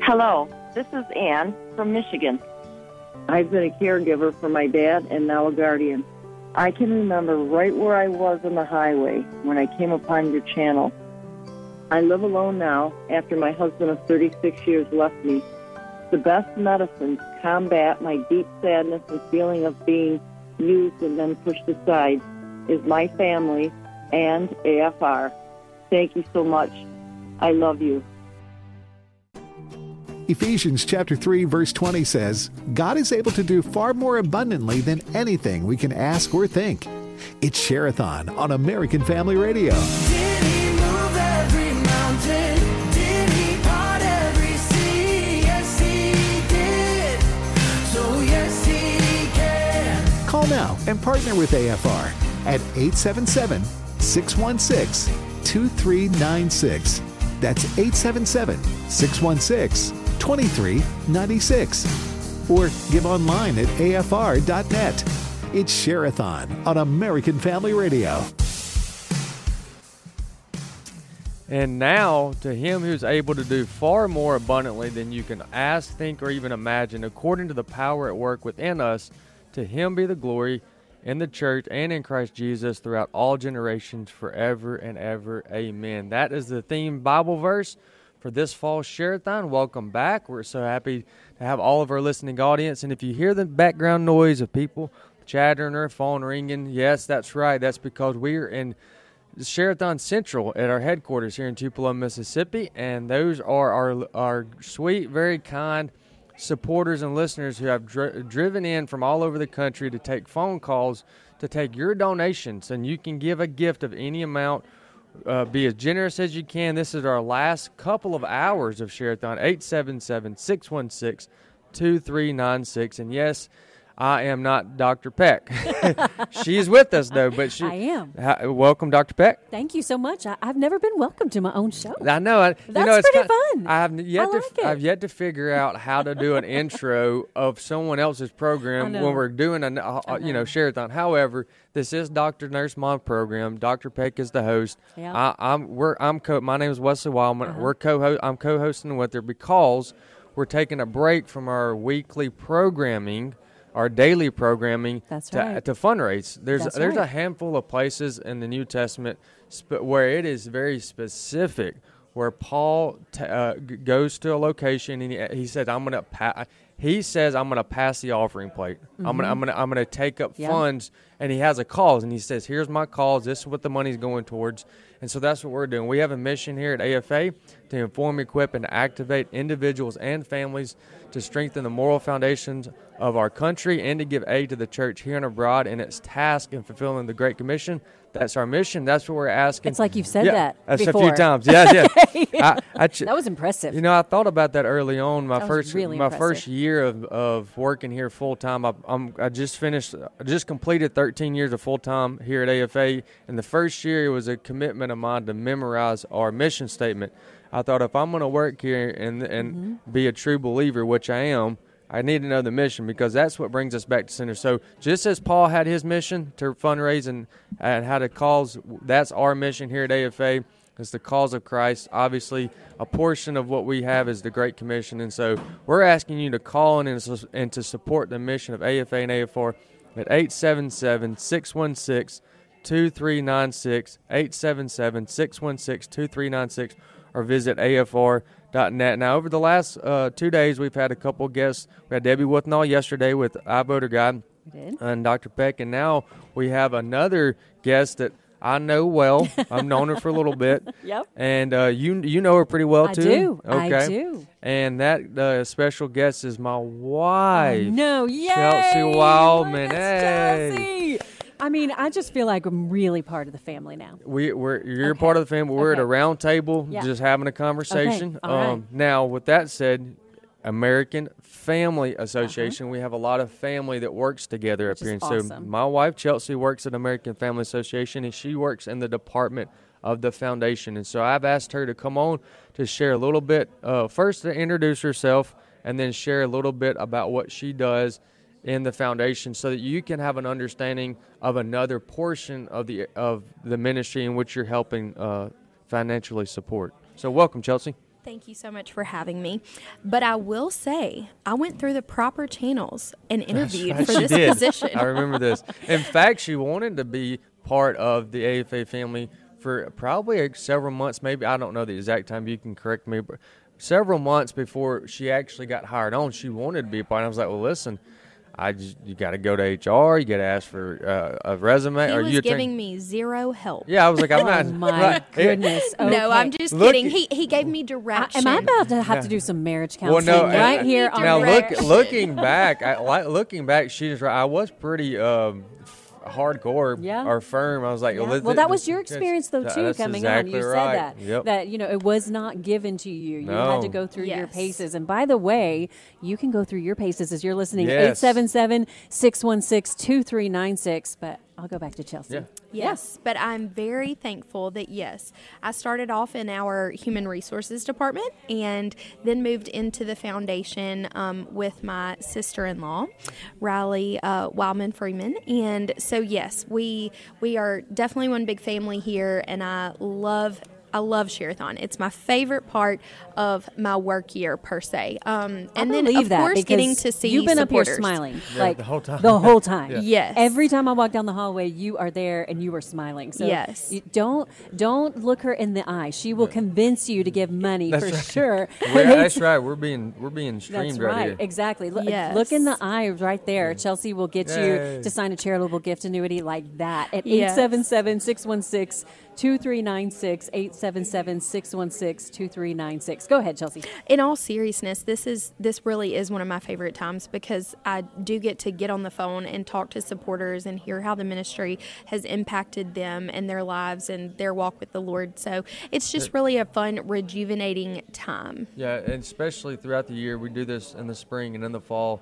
Hello, this is Ann from Michigan. I've been a caregiver for my dad and now a guardian. I can remember right where I was on the highway when I came upon your channel. I live alone now after my husband of 36 years left me. The best medicine to combat my deep sadness and feeling of being used and then pushed aside is my family and AFR. Thank you so much. I love you. Ephesians chapter 3, verse 20 says, God is able to do far more abundantly than anything we can ask or think. It's Share-a-thon on American Family Radio. Did he move every mountain? Did he part every sea? Yes, he did. So yes, he can. Call now and partner with AFR at 877-616-2396. That's 877-616-2396. Or give online at afr.net. It's Share-a-thon on American Family Radio. And now, to him who's able to do far more abundantly than you can ask, think, or even imagine, according to the power at work within us, to him be the glory in the church and in Christ Jesus throughout all generations, forever and ever. Amen. That is the theme Bible verse for this fall Share-a-thon. Welcome back. We're so happy to have all of our listening audience. And if you hear the background noise of people chattering or phone ringing, yes, that's right. That's because we're in Share-a-thon Central at our headquarters here in Tupelo, Mississippi. And those are our sweet, very kind supporters and listeners who have driven in from all over the country to take phone calls, to take your donations, and you can give a gift of any amount. Be as generous as you can. This is our last couple of hours of Share-a-thon. 877-616-2396. And yes, I am not Dr. Peck. She's with us, though. But I am. Welcome, Dr. Peck. Thank you so much. I've never been welcomed to my own show. I know. That's pretty fun. I've yet to figure out how to do an intro of someone else's program when we're doing a Share-a-thon. However, this is Dr. Nurse Mom program. Dr. Peck is the host. Yeah. My name is Wesley Wildman. I'm co-hosting with her because we're taking a break from our weekly programming, our daily programming. That's right. To fundraise. There's a handful of places in the New Testament where it is very specific, where Paul goes to a location and he said, I'm going to pass the offering plate. Mm-hmm. I'm going to take up funds, and he has a cause, and he says, here's my cause. This is what the money's going towards. And so that's what we're doing. We have a mission here at AFA to inform, equip, and activate individuals and families to strengthen the moral foundations of our country and to give aid to the church here and abroad in its task in fulfilling the Great Commission. That's our mission. That's what we're asking. It's like you've said that before. A few times. Yeah. That was impressive. I thought about that early on. My first impressive. year of working here full time. I just completed 13 years of full time here at AFA. And the first year it was a commitment of mine to memorize our mission statement. I thought if I'm going to work here and be a true believer, which I am, I need to know the mission, because that's what brings us back to center. So just as Paul had his mission to fundraise and how to cause, that's our mission here at AFA. It's the cause of Christ. Obviously, a portion of what we have is the Great Commission. And so we're asking you to call in and to support the mission of AFA and AFR at 877-616-2396, 877-616-2396, or visit AFR.net. Now, over the last 2 days, we've had a couple of guests. We had Debbie Withnall yesterday with iVoter Guide and Dr. Peck, and now we have another guest that I know well. I've known her for a little bit. Yep. And you know her pretty well, too? I do. Okay. I do. And that special guest is my wife. No, yay! Chelsea Wildman. Hey. Chelsea. I mean, I just feel like I'm really part of the family now. You're part of the family. We're at a round table just having a conversation. Okay. All right. Now, with that said, American Family Association, we have a lot of family that works together up here. And awesome. So my wife, Chelsea, works at American Family Association, and she works in the department of the foundation. And so I've asked her to come on to share a little bit, first to introduce herself, and then share a little bit about what she does in the foundation, so that you can have an understanding of another portion of the ministry in which you're helping financially support. So welcome, Chelsea. Thank you so much for having me. But I will say, I went through the proper channels and interviewed for She this did. position. I remember this. In fact, she wanted to be part of the AFA family for probably several months, maybe. I don't know the exact time. You can correct me. But several months before she actually got hired on, she wanted to be a part. And I was like, well, listen, you got to go to HR. You got to ask for a resume. He Are was you giving me zero help. Yeah, I was like, I'm not. Oh, my right. goodness. Okay. No, I'm just Look- kidding. He gave me direction. Am I about to have to do some marriage Well, counseling no, right here on now direction. looking back, looking back, she's right. I was pretty hardcore Yeah. or firm. I was like, Yeah. well, Well, that was your experience, though, too, that's coming exactly on. You right. said that. Yep. That, it was not given to you. You No. had to go through your Yes. paces. And by the way, you can go through your paces as you're listening. Yes. 877-616-2396. But I'll go back to Chelsea. Yeah. Yes, but I'm very thankful that, yes, I started off in our human resources department and then moved into the foundation with my sister-in-law, Riley Wildman Freeman. And so, yes, we are definitely one big family here, and I love Share-a-thon. It's my favorite part of my work year, per se. And I then, believe of that course, because getting to see you've been supporters. up here smiling Yeah, like the whole time. The whole time. Yeah. Yes. Every time I walk down the hallway, you are there and you are smiling. So Yes. you don't look her in the eye. She will convince you to give money That's for right. sure. That's right. We're being That's streamed right. right here. Exactly. Yes. Look in the eye right there. Chelsea will get Yay. you to sign a charitable gift annuity like that at Yes. 877-616-2396, 877-616-2396. Go ahead, Chelsea. In all seriousness, this really is one of my favorite times because I do get to get on the phone and talk to supporters and hear how the ministry has impacted them and their lives and their walk with the Lord. So it's just really a fun, rejuvenating time. Yeah, and especially throughout the year, we do this in the spring and in the fall.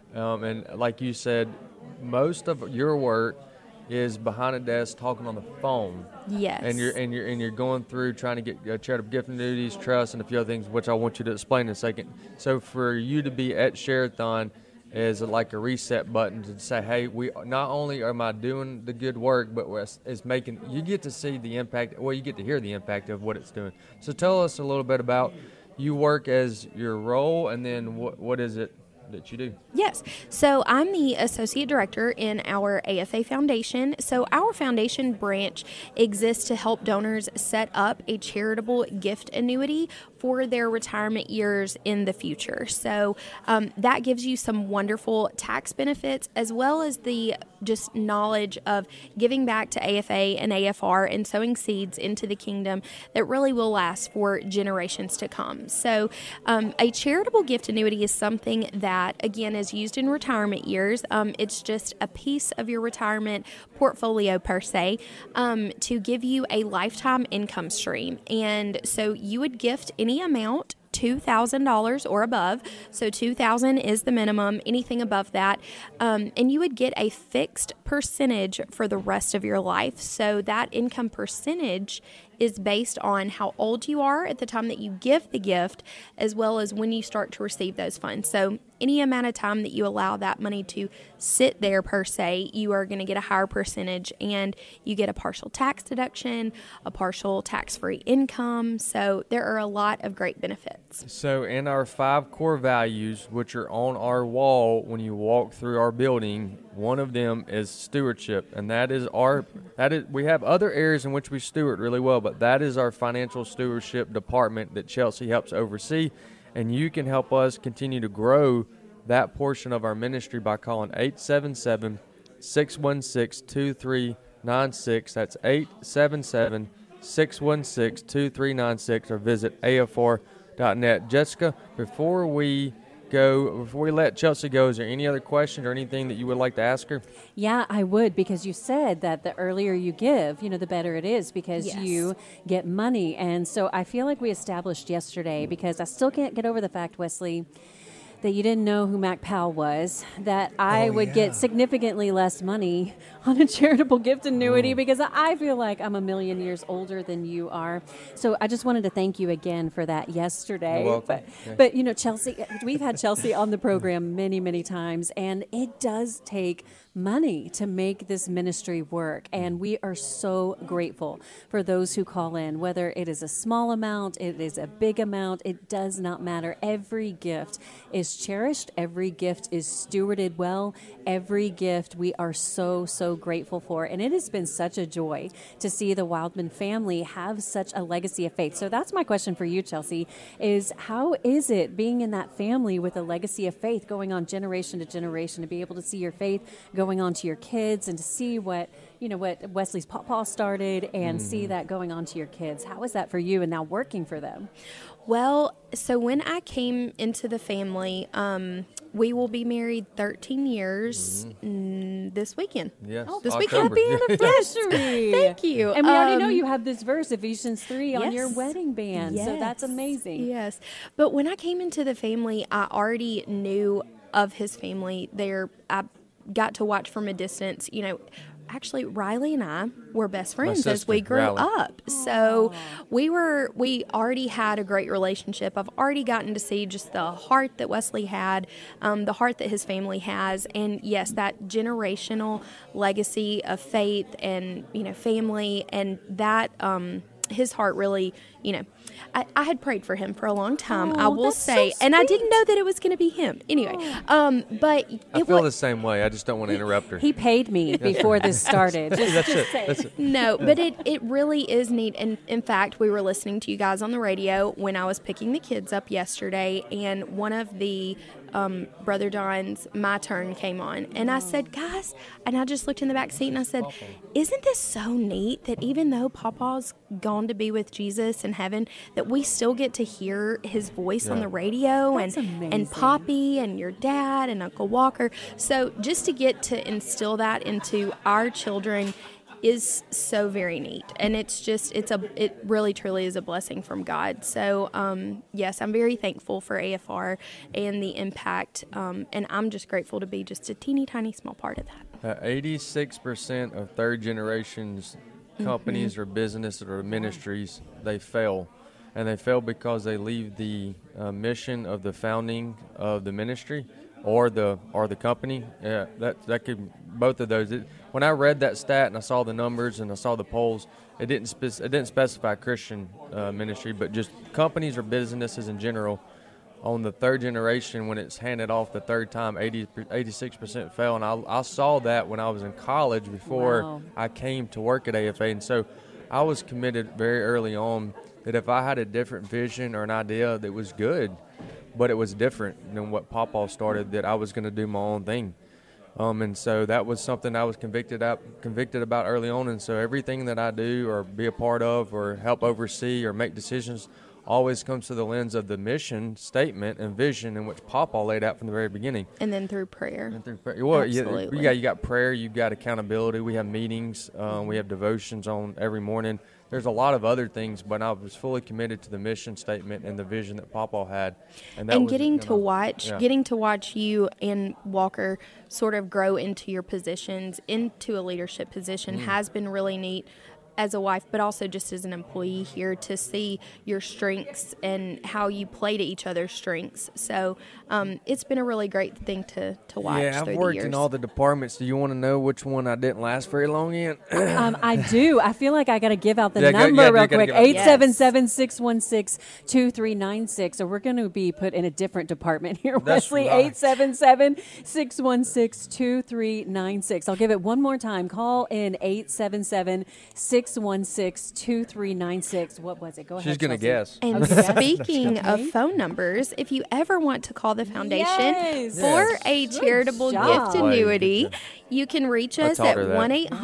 And like you said, most of your work is behind a desk talking on the phone. Yes. And you're going through trying to get charitable gift annuities, trust, and a few other things, which I want you to explain in a second. So for you to be at Share-a-thon is like a reset button to say, hey, we not only am I doing the good work, but it's making, you get to see the impact, well, you get to hear the impact of what it's doing. So tell us a little bit about you work as your role, and then what is it that you do? Yes. So I'm the associate director in our AFA Foundation. So our foundation branch exists to help donors set up a charitable gift annuity for their retirement years in the future. So that gives you some wonderful tax benefits as well as the just knowledge of giving back to AFA and AFR and sowing seeds into the kingdom that really will last for generations to come. So a charitable gift annuity is something that, again, is used in retirement years. It's just a piece of your retirement portfolio, per se, to give you a lifetime income stream. And so you would gift any amount, $2,000 or above. So $2,000 is the minimum, anything above that. And you would get a fixed percentage for the rest of your life. So that income percentage is based on how old you are at the time that you give the gift, as well as when you start to receive those funds. So any amount of time that you allow that money to sit there, per se, you are going to get a higher percentage, and you get a partial tax deduction, a partial tax-free income. So there are a lot of great benefits. So in our 5 core values, which are on our wall when you walk through our building, one of them is stewardship, and we have other areas in which we steward really well, but that is our financial stewardship department that Chelsea helps oversee, and you can help us continue to grow that portion of our ministry by calling 877-616-2396. That's 877-616-2396, or visit afr.net. Jessica, before we let Chelsea go, is there any other questions or anything that you would like to ask her? Yeah, I would, because you said that the earlier you give, the better it is, because Yes. you get money. And so I feel like we established yesterday, because I still can't get over the fact, Wesley, that you didn't know who Mac Powell was, that I would get significantly less money on a charitable gift annuity because I feel like I'm a million years older than you are. So I just wanted to thank you again for that yesterday. You're welcome. But Chelsea, we've had Chelsea on the program many, many times, and it does take money to make this ministry work. And we are so grateful for those who call in, whether it is a small amount, it is a big amount, it does not matter. Every gift is cherished. Every gift is stewarded well. Every gift we are so, so grateful for. And it has been such a joy to see the Wildman family have such a legacy of faith. So that's my question for you, Chelsea, is how is it being in that family with a legacy of faith going on generation to generation, to be able to see your faith going on to your kids and to see what Wesley's papa started and see that going on to your kids? How is that for you and now working for them? Well, so when I came into the family, we will be married 13 years this weekend. Yes. This October. weekend. Happy anniversary! Thank you. And we already know you have this verse, Ephesians 3, on your yes. wedding band. So that's Yes. amazing. Yes. But when I came into the family, I already knew of his family. I got to watch from a distance. Actually, Riley and I were best friends as we sister, grew Riley. up. So we already had a great relationship. I've already gotten to see just the heart that Wesley had, the heart that his family has. And yes, that generational legacy of faith and, family, and that, his heart really, I had prayed for him for a long time, I will that's say, so and I didn't sweet. know that it was going to be him. Anyway, but I it feel was the same way. I just don't want to interrupt her. He paid me before this started. Just say. That's it. no, but it really is neat. And in fact, we were listening to you guys on the radio when I was picking the kids up yesterday, and one of the Brother Don's My Turn came on, and I said, guys, and I just looked in the back seat and I said, isn't this so neat that even though Papa's gone to be with Jesus in heaven, that we still get to hear his voice on the radio, That's and amazing. Poppy and your dad and Uncle Walker. So just to get to instill that into our children is so very neat, and it really truly is a blessing from God. So yes, I'm very thankful for AFR and the impact, and I'm just grateful to be just a teeny tiny small part of that. 86% of third generations companies or businesses or ministries, they fail. And they fail because they leave the mission of the founding of the ministry or the company. Yeah, that could, both of those. When I read that stat and I saw the numbers and I saw the polls, it didn't specify Christian ministry, but just companies or businesses in general. On the third generation, when it's handed off the third time, 86% fail. And I saw that when I was in college before I came to work at AFA. And so I was committed very early on that if I had a different vision or an idea that was good, but it was different than what Papa started, that I was going to do my own thing. And so that was something I was convicted about early on. And so everything that I do or be a part of or help oversee or make decisions always comes through the lens of the mission statement and vision in which Papa laid out from the very beginning. And then through prayer. Well, Absolutely. you got prayer, you've got accountability. We have meetings, we have devotions on every morning. There's a lot of other things, but I was fully committed to the mission statement and the vision that Papa had. And getting to watch you and Walker sort of grow into your positions, into a leadership position, has been really neat as a wife, but also just as an employee here, to see your strengths and how you play to each other's strengths. So it's been a really great thing to watch. Yeah, through I've worked the years. in all the departments. Do you want to know which one I didn't last very long in? I do. I feel like I got to give out the Yeah, number real gotta quick. give out- 877-616-2396. So we're going to be put in a different department here, That's Wesley. right. 877-616-2396. I'll give it one more time. Call in 877-616-2396. What was it? Go ahead. She's going to Chelsea. guess. And speaking of phone numbers, if you ever want to call the foundation Yes. for Yes. a charitable job. gift annuity, you can reach I us taught at her that.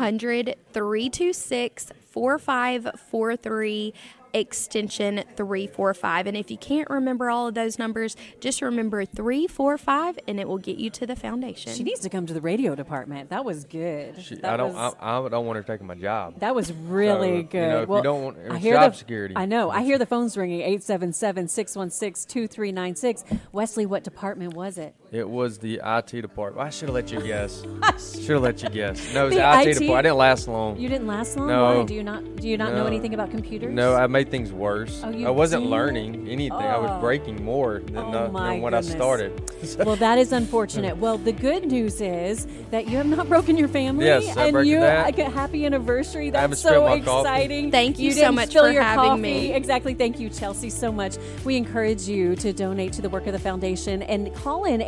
1-800-326-4543, extension 345. And if you can't remember all of those numbers, just remember 345 and it will get you to the foundation. She needs to come to the radio department. That was good. I don't want her taking my job. That was really So, good. if you don't want I it's hear job the, security. I know. I hear the phones ringing. 877-616-2396. Wesley, what department was it? It was the IT department. I should have let you guess. Should have let you guess. No, it was The the IT IT? department. I didn't last long. You didn't last long? No. Why? Do you not know No. anything about computers? No, I made things worse. Oh, you I wasn't did? learning anything. I was Oh. breaking more than, Oh, my than when goodness. I started. Well, that is unfortunate. Well, the good news is that you have not broken your family. Yes, I and broke you that. like a happy anniversary. haven't That's spilled so my coffee. exciting. Thank you so didn't much spill for your having coffee. me. Exactly. Thank you, Chelsea, so much. We encourage you to donate to the work of the foundation and call in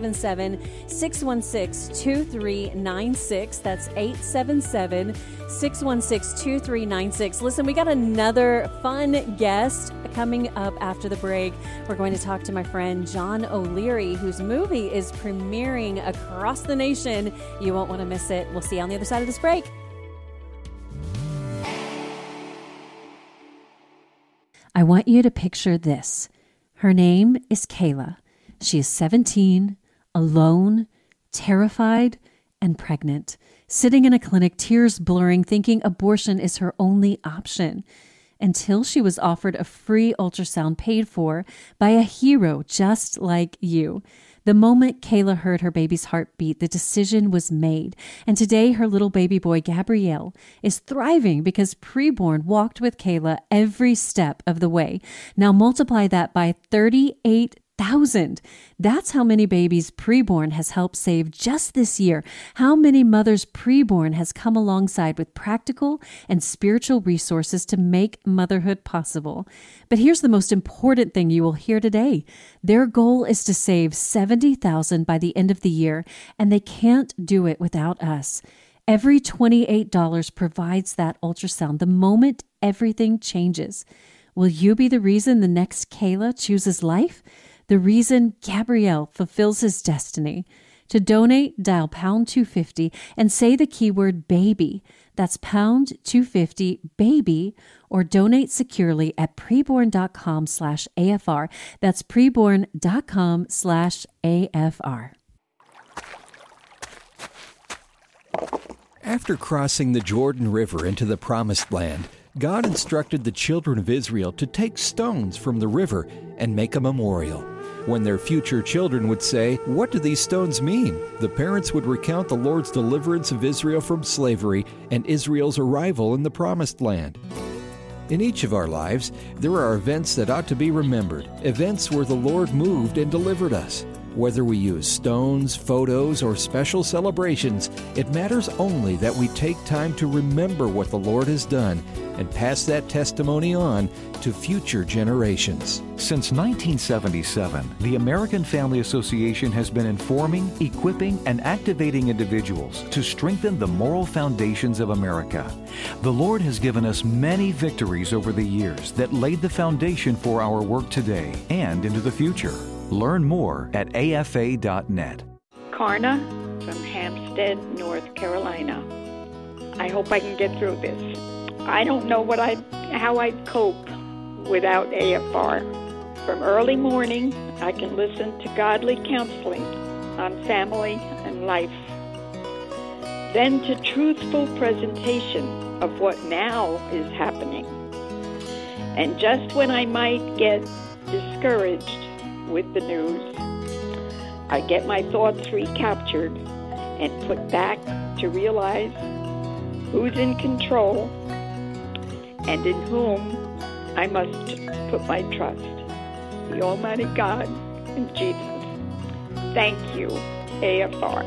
877-616-2396. That's 877-616-2396. Listen, we got another fun guest coming up after the break. We're going to talk to my friend John O'Leary, whose movie is premiering across the nation. You won't want to miss it. We'll see you on the other side of this break. I want you to picture this. Her name is Kayla. She is 17, alone, terrified, and pregnant, sitting in a clinic, tears blurring, thinking abortion is her only option, until she was offered a free ultrasound paid for by a hero just like you. The moment Kayla heard her baby's heartbeat, the decision was made. And today, her little baby boy, Gabrielle, is thriving because Preborn walked with Kayla every step of the way. Now multiply that by 38,000. That's how many babies Preborn has helped save just this year. How many mothers Preborn has come alongside with practical and spiritual resources to make motherhood possible. But here's the most important thing you will hear today. Their goal is to save $70,000 by the end of the year, and they can't do it without us. Every $28 provides that ultrasound the moment everything changes. Will you be the reason the next Kayla chooses life? The reason Gabrielle fulfills his destiny? To donate, dial pound 250 and say the keyword baby. That's pound 250 baby, or donate securely at preborn.com/AFR. That's preborn.com/AFR. After crossing the Jordan River into the Promised Land, God instructed the children of Israel to take stones from the river and make a memorial. When their future children would say, "What do these stones mean?" the parents would recount the Lord's deliverance of Israel from slavery and Israel's arrival in the Promised Land. In each of our lives, there are events that ought to be remembered, events where the Lord moved and delivered us. Whether we use stones, photos, or special celebrations, it matters only that we take time to remember what the Lord has done and pass that testimony on to future generations. Since 1977, the American Family Association has been informing, equipping, and activating individuals to strengthen the moral foundations of America. The Lord has given us many victories over the years that laid the foundation for our work today and into the future. Learn more at afa.net. Karna from Hampstead, North Carolina. I hope I can get through this. I don't know how I'd cope without AFR. From early morning, I can listen to godly counseling on family and life. Then to truthful presentation of what now is happening. And just when I might get discouraged with the news, I get my thoughts recaptured and put back to realize who's in control and in whom I must put my trust. The Almighty God and Jesus. Thank you, AFR.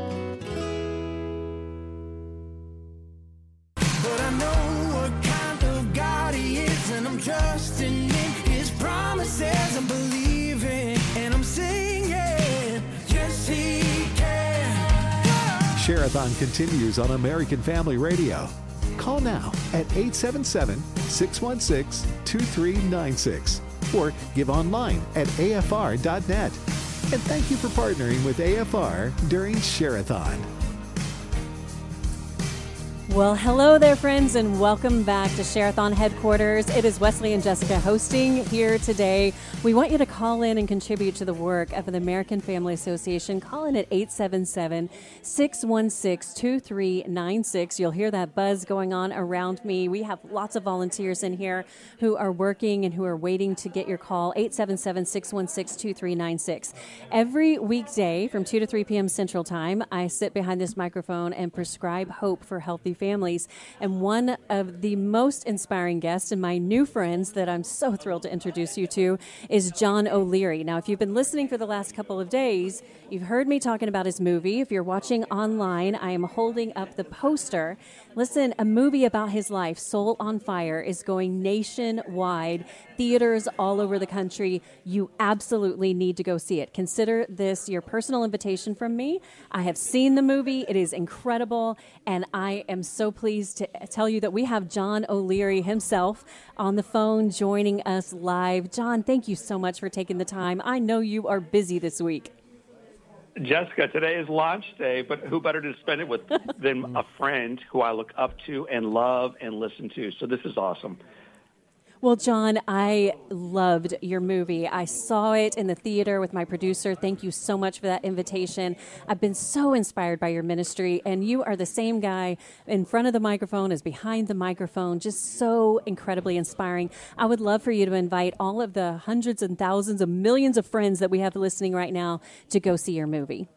But I know what kind of God He is, and I'm trusting in His promises. I'm believing and I'm singing, yes He can. Share-a-thon continues on American Family Radio. Call now at 877-616-2396 or give online at afr.net. And thank you for partnering with AFR during Share-a-thon. Well, hello there, friends, and welcome back to Share-a-thon headquarters. It is Wesley and Jessica hosting here today. We want you to call in and contribute to the work of the American Family Association. Call in at 877-616-2396. You'll hear that buzz going on around me. We have lots of volunteers in here who are working and who are waiting to get your call. 877-616-2396. Every weekday from 2 to 3 p.m. Central Time, I sit behind this microphone and prescribe hope for healthy families. And one of the most inspiring guests and my new friends that I'm so thrilled to introduce you to is John O'Leary. Now, if you've been listening for the last couple of days, you've heard me talking about his movie. If you're watching online, I am holding up the poster. Listen, a movie about his life, Soul on Fire, is going nationwide, theaters all over the country. You absolutely need to go see it. Consider this your personal invitation from me. I have seen the movie. It is incredible, and I am so pleased to tell you that we have John O'Leary himself on the phone joining us live. John, thank you so much for taking the time. I know you are busy this week. Jessica, today is launch day, but who better to spend it with than a friend who I look up to and love and listen to. So this is awesome. Well, John, I loved your movie. I saw it in the theater with my producer. Thank you so much for that invitation. I've been so inspired by your ministry, and you are the same guy in front of the microphone as behind the microphone, just so incredibly inspiring. I would love for you to invite all of the hundreds and thousands of millions of friends that we have listening right now to go see your movie.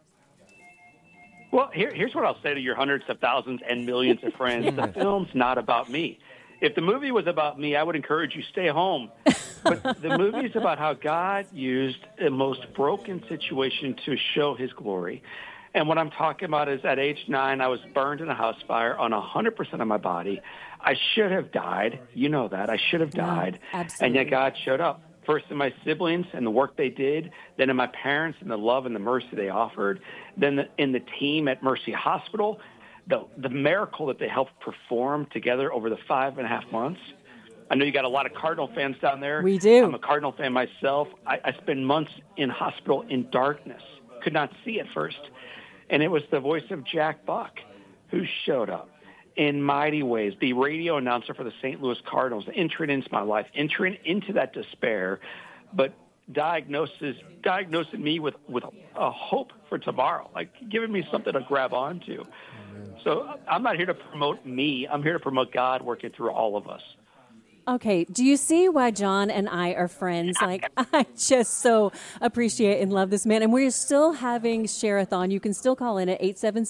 Well, here's what I'll say to your hundreds of thousands and millions of friends. The film's not about me. If the movie was about me, I would encourage you, stay home. But the movie is about how God used the most broken situation to show his glory. And what I'm talking about is at age 9, I was burned in a house fire on 100% of my body. I should have died. You know that. I should have died. Absolutely. And yet God showed up. First in my siblings and the work they did, then in my parents and the love and the mercy they offered, then in the team at Mercy Hospital, the miracle that they helped perform together over the 5.5 months. I know you got a lot of Cardinal fans down there. We do. I'm a Cardinal fan myself. I spent months in hospital in darkness, could not see at first. And it was the voice of Jack Buck who showed up in mighty ways, the radio announcer for the St. Louis Cardinals, entering into my life, entering into that despair, but diagnosing me with a hope for tomorrow, like giving me something to grab onto. So I'm not here to promote me. I'm here to promote God working through all of us. Okay, do you see why John and I are friends? Like, I just so appreciate and love this man. And we're still having Share-a-thon. You can still call in at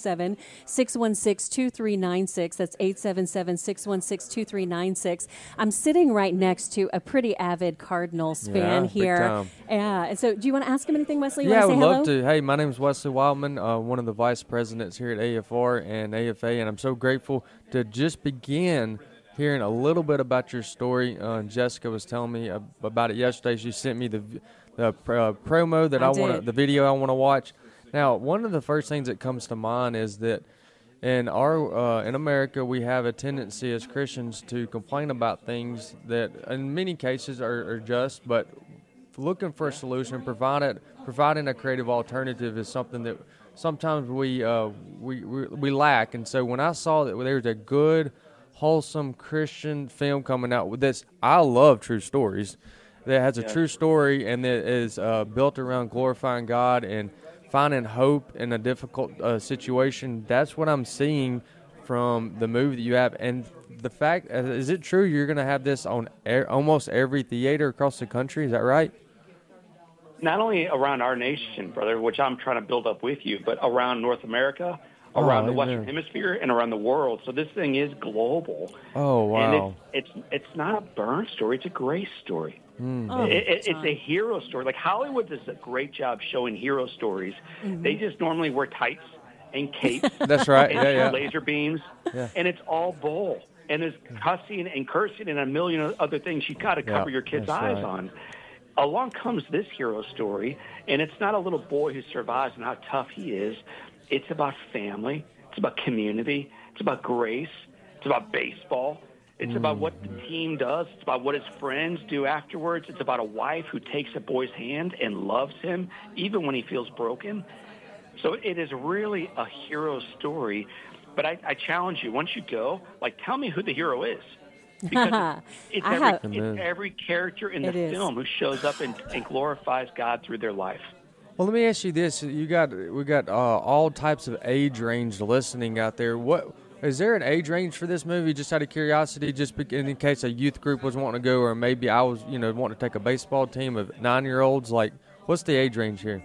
877-616-2396. That's 877-616-2396. I'm sitting right next to a pretty avid Cardinals fan here. Big time. Yeah, and so do you want to ask him anything, Wesley? Yeah, I would say hello? love to. Hey, my name is Wesley Wildman, one of the vice presidents here at AFR and AFA, and I'm so grateful to just begin hearing a little bit about your story. Jessica was telling me about it yesterday. She sent me the promo that the video I want to watch. Now, one of the first things that comes to mind is that in America we have a tendency as Christians to complain about things that in many cases are just, but looking for a solution, providing a creative alternative is something that sometimes we lack. And so when I saw that there was a good, wholesome Christian film coming out with this, I love true stories, that has a true story and that is built around glorifying God and finding hope in a difficult situation. That's what I'm seeing from the movie that you have. And the fact, is it true you're going to have this on almost every theater across the country? Is that right? Not only around our nation, brother, which I'm trying to build up with you, but around North America, around the Western Hemisphere, and around the world. So this thing is global. Oh, wow. And it's not a burn story. It's a grace story. Oh, It's a hero story. Like Hollywood does a great job showing hero stories. Mm-hmm. They just normally wear tights and capes. That's right. And laser beams. Yeah. And it's all bull. And there's cussing and cursing and a million other things you got to cover your kids' eyes on. Along comes this hero story, and it's not a little boy who survives and how tough he is. It's about family. It's about community. It's about grace. It's about baseball. It's about what the team does. It's about what his friends do afterwards. It's about a wife who takes a boy's hand and loves him, even when he feels broken. So it is really a hero story. But I challenge you, once you go, like, tell me who the hero is. Because it's every character in the film who shows up and glorifies God through their life. Well, let me ask you this: we got all types of age range listening out there. What is there an age range for this movie? Just out of curiosity, just in case a youth group was wanting to go, or maybe I was, wanting to take a baseball team of 9-year-olds. Like, what's the age range here?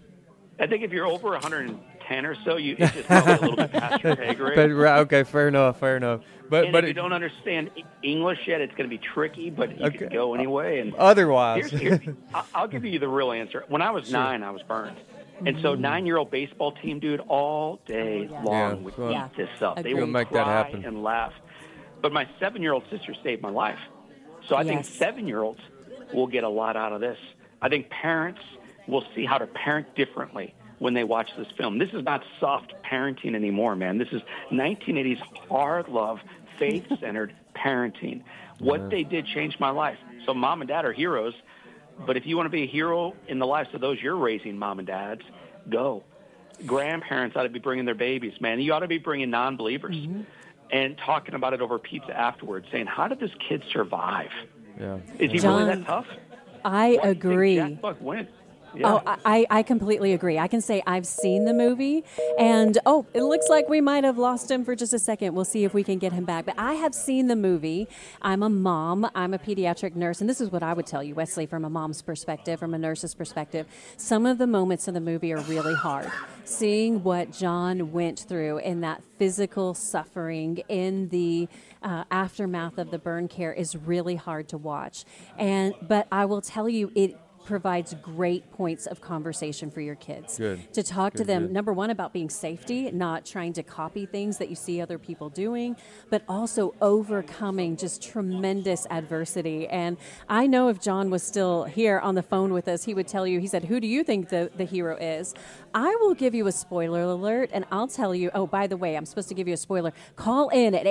I think if you're over 110 or so, it's just probably a little bit past your pay grade. Okay, fair enough. But if you don't understand English yet, it's going to be tricky, but you can go anyway. And otherwise, I'll give you the real answer. When I was 9, I was burned. And so 9-year-old baseball team, dude, all day long would eat this up. They would make cry that happen. and laugh. But my 7-year-old sister saved my life. So I think 7-year-olds will get a lot out of this. I think parents will see how to parent differently when they watch this film. This is not soft parenting anymore, man. This is 1980s hard love, faith-centered parenting. What they did changed my life. So mom and dad are heroes, but if you want to be a hero in the lives of those you're raising, mom and dads, go. Grandparents ought to be bringing their babies, man. You ought to be bringing non-believers and talking about it over pizza afterwards, saying, how did this kid survive? Yeah. Is he really that tough? I agree. Jack Buck went. Yeah. Oh, I completely agree. I can say I've seen the movie, and it looks like we might have lost him for just a second. We'll see if we can get him back. But I have seen the movie. I'm a mom. I'm a pediatric nurse, and this is what I would tell you, Wesley, from a mom's perspective, from a nurse's perspective. Some of the moments in the movie are really hard. Seeing what John went through in that physical suffering in the aftermath of the burn care is really hard to watch. But I will tell you, it provides great points of conversation for your kids. To talk to them, number one, about being safety, not trying to copy things that you see other people doing, but also overcoming just tremendous adversity. And I know if John was still here on the phone with us, he would tell you, he said, who do you think the hero is? I will give you a spoiler alert, and I'll tell you, by the way, I'm supposed to give you a spoiler. Call in at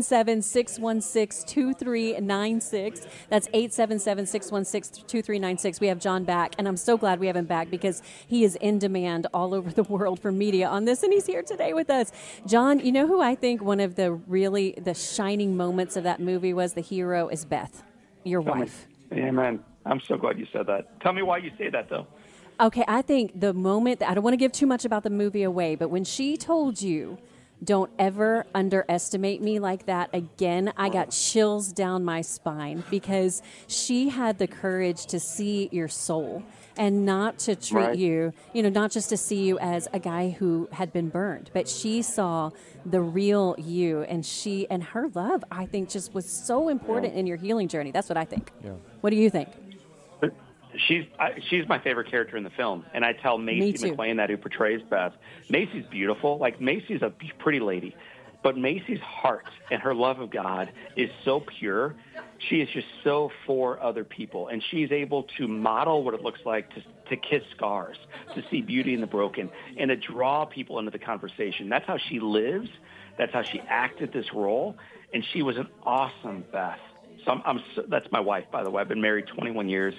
877-616-2396. That's 877-616-2396. We have John back, and I'm so glad we have him back because he is in demand all over the world for media on this, and he's here today with us. John, you know who I think one of the shining moments of that movie was? The hero is Beth, your wife. Amen. I'm so glad you said that. Tell me why you say that, though. Okay, I think the moment, I don't want to give too much about the movie away, but when she told you, don't ever underestimate me like that again, I got chills down my spine because she had the courage to see your soul and not to treat you, not just to see you as a guy who had been burned, but she saw the real you, and her love, I think, just was so important in your healing journey. That's what I think. Yeah. What do you think? She's my favorite character in the film, and I tell Macy McLean that, who portrays Beth. Macy's beautiful. Like, Macy's a pretty lady, but Macy's heart and her love of God is so pure. She is just so for other people, and she's able to model what it looks like to kiss scars, to see beauty in the broken, and to draw people into the conversation. That's how she lives. That's how she acted this role, and she was an awesome Beth. So that's my wife, by the way. I've been married 21 years.